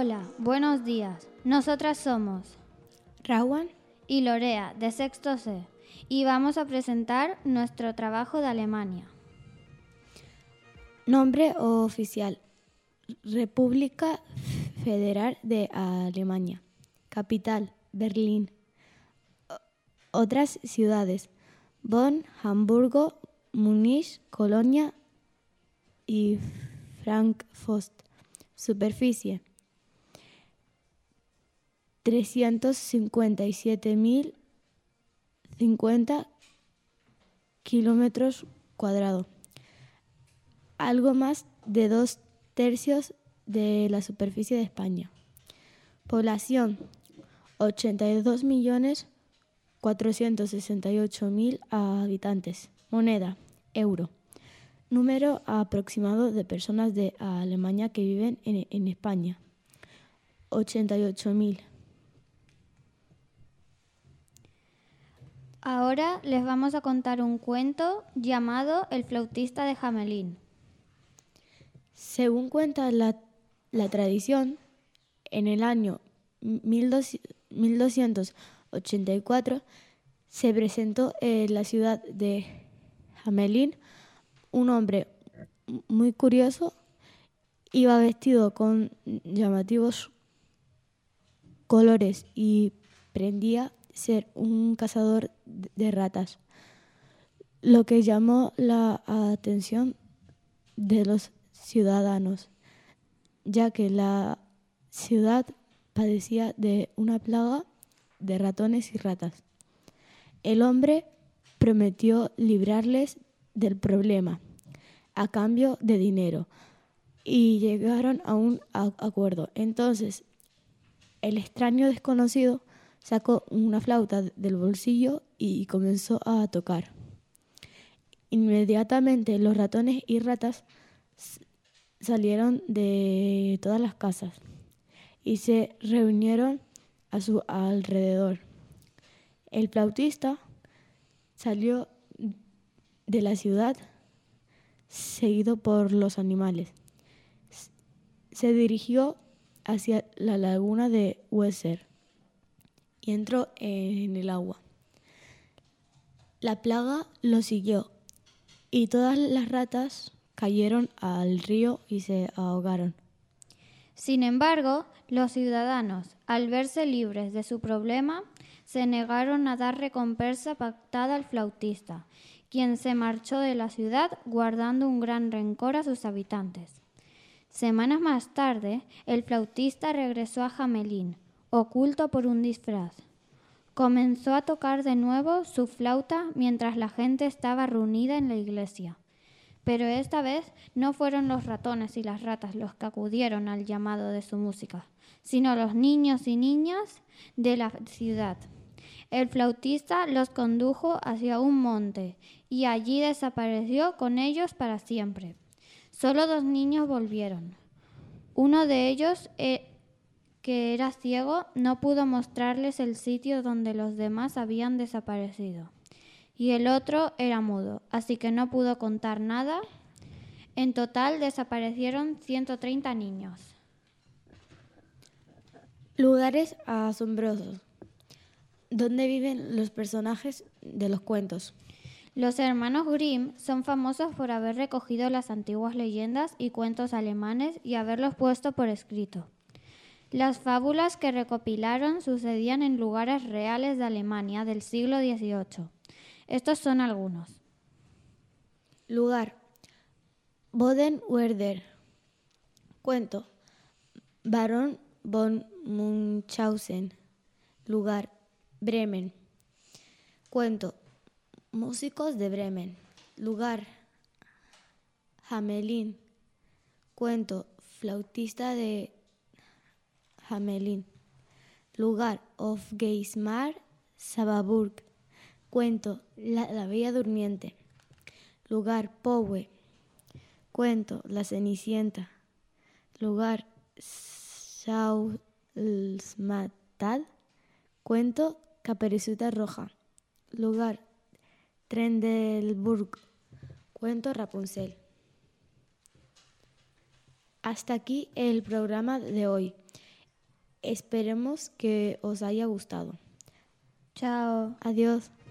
Hola, buenos días. Nosotras somos Rawan y Lorea, de sexto C, y vamos a presentar nuestro trabajo de Alemania. Nombre oficial: República Federal de Alemania. Capital: Berlín. Otras ciudades: Bonn, Hamburgo, Múnich, Colonia y Frankfurt. Superficie: 357.050 kilómetros cuadrados, algo más de 2/3 de la superficie de España. Población: 82.468.000 habitantes. Moneda: euro. Número aproximado de personas de Alemania que viven en España: 88.000. Ahora les vamos a contar un cuento llamado El flautista de Hamelin. Según cuenta la tradición, en el año 1284 se presentó en la ciudad de Hamelin un hombre muy curioso. Iba vestido con llamativos colores y pretendía ser un cazador de ratas, lo que llamó la atención de los ciudadanos, ya que la ciudad padecía de una plaga de ratones y ratas. El hombre prometió librarles del problema a cambio de dinero y llegaron a un acuerdo. Entonces, el extraño desconocido sacó una flauta del bolsillo y comenzó a tocar. Inmediatamente los ratones y ratas salieron de todas las casas y se reunieron a su alrededor. El flautista salió de la ciudad seguido por los animales. Se dirigió hacia la laguna de Weser y entró en el agua. La plaga lo siguió y todas las ratas cayeron al río y se ahogaron. Sin embargo, los ciudadanos, al verse libres de su problema, se negaron a dar recompensa pactada al flautista, quien se marchó de la ciudad guardando un gran rencor a sus habitantes. Semanas más tarde, el flautista regresó a Hamelin, oculto por un disfraz. Comenzó a tocar de nuevo su flauta mientras la gente estaba reunida en la iglesia. Pero esta vez no fueron los ratones y las ratas los que acudieron al llamado de su música, sino los niños y niñas de la ciudad. El flautista los condujo hacia un monte y allí desapareció con ellos para siempre. Solo 2 niños volvieron. Uno de ellos, que era ciego, no pudo mostrarles el sitio donde los demás habían desaparecido. Y el otro era mudo, así que no pudo contar nada. En total desaparecieron 130 niños. Lugares asombrosos. ¿Dónde viven los personajes de los cuentos? Los hermanos Grimm son famosos por haber recogido las antiguas leyendas y cuentos alemanes y haberlos puesto por escrito. Las fábulas que recopilaron sucedían en lugares reales de Alemania del siglo XVIII. Estos son algunos. Lugar: Bodenwerder. Cuento: Barón von Munchausen. Lugar: Bremen. Cuento: Músicos de Bremen. Lugar: Hamelin. Cuento: Flautista de Hamelin. Lugar: Hofgeismar, Sababurg. Cuento: La Bella Durmiente. Lugar: Powe. Cuento: La Cenicienta. Lugar: Saulsmatad. Cuento: Caperucita Roja. Lugar: Trendelburg. Cuento: Rapunzel. Hasta aquí el programa de hoy. Esperemos que os haya gustado. Chao. Adiós.